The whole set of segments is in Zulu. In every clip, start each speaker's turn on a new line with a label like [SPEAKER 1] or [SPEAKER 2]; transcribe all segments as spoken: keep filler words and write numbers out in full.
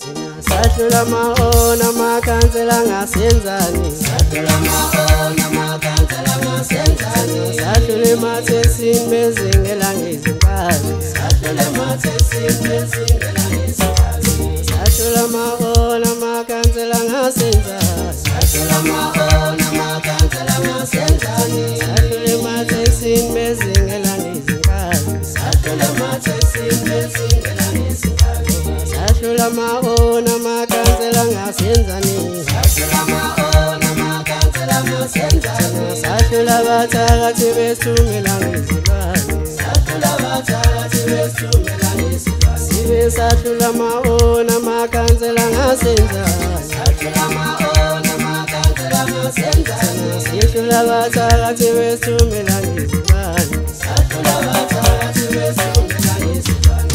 [SPEAKER 1] Sahlula maona makansela ngasenzani
[SPEAKER 2] Sahlula maona makansela ngasenzani
[SPEAKER 1] Sahlule mathesini bezingela ngezinkazi
[SPEAKER 2] Sahlule mathesini bezingela ngezinkazi
[SPEAKER 1] Sahlula maona makansela ngasenzani
[SPEAKER 2] Sahlula maona makansela ngasenzani
[SPEAKER 1] Sahlule mathesini bezingela ngezinkazi
[SPEAKER 2] Sahlule mathesini bezingela ngezinkazi
[SPEAKER 1] Sahlula maona makansela ngasenzani
[SPEAKER 2] Sahlula maona makansela ngasenzani
[SPEAKER 1] Sahlula bathakathi besithumela ngezilwane
[SPEAKER 2] Sahlula bathakathi besithumela ngezilwane
[SPEAKER 1] Sibe sahlula maona makansela ngasenzani
[SPEAKER 2] Sahlula maona makansela ngasenzani
[SPEAKER 1] Sihlula bathakathi besithumela ngezilwane
[SPEAKER 2] Sahlula bathakathi besithumela ngezilwane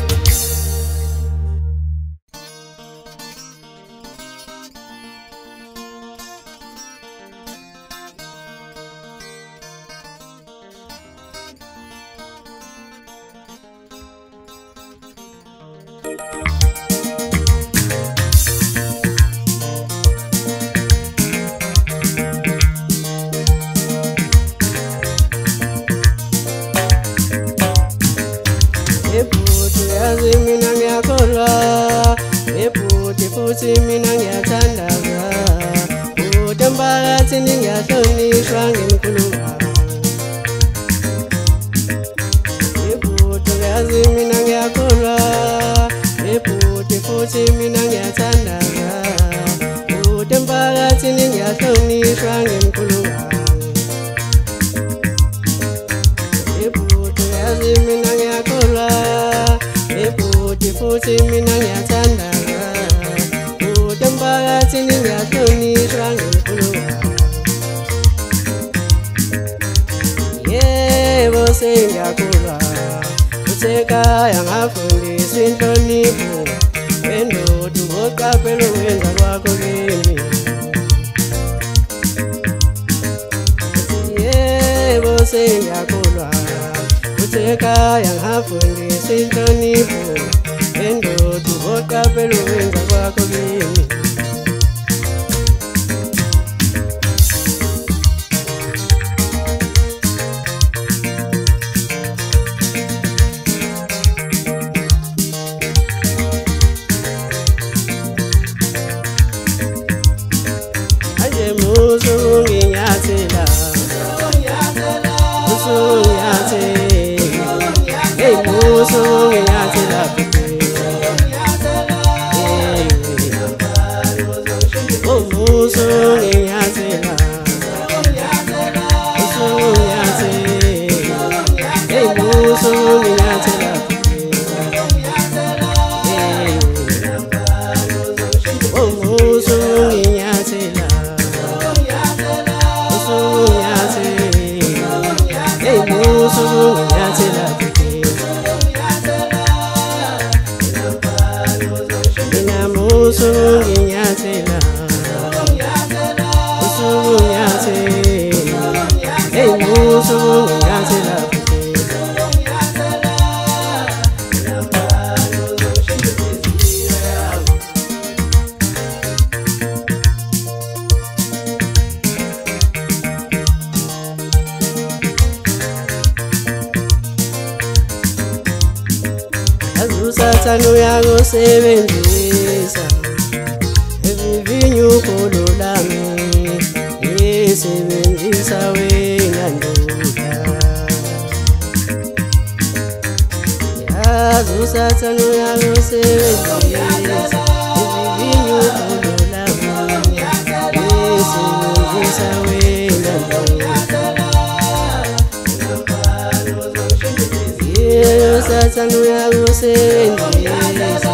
[SPEAKER 1] Ebhuti yazi mina ngiyakholwa Ebhuti futhi mina ngiyathandaza Bhuti emphakathini ngiyahlonishwa ngemkhulungwane Ebhuti yazi mina ngiyakholwa Ebhuti futhi mina ngiyathandaza Bhuti emphakathini ngiyahlonishwa ngemkhulungwane Ebhuti yazi mina ngiyakholwa Ebhuti futhi mina ngiyathandaza Bhuti emphakathini ngiyahlonishwa ngemkhulungwane Yebo sengiyakholwa Uthe ekhaya ngafundiswa inhlonipho Wendoda uboqaphela ukwenza kwakho kimi Yebo sengiyakholwa Uthe ekhaya ngafundiswa inhlonipho Wendoda uboqaphela ukwenza kwakho kimi Anje musu nginyathela Musu nginyathela Hey musu nginyathela Oh musu nginyathela Musu nginyathela Hey musu nginyathela Oh musu nginyathela Musu nginyathela Hey musu nginyathela Mina musu nginyathela Musu nginyathela Hey musu nginyathela Azusathana uyakusebenzisa Evivinyo ukholo lami Yesebenzisa wena ndoda Azusathana uyakusebenzisa Evivinyo ukholo lami Yesebenzisa wena ndoda Sathana uyakusebenzisa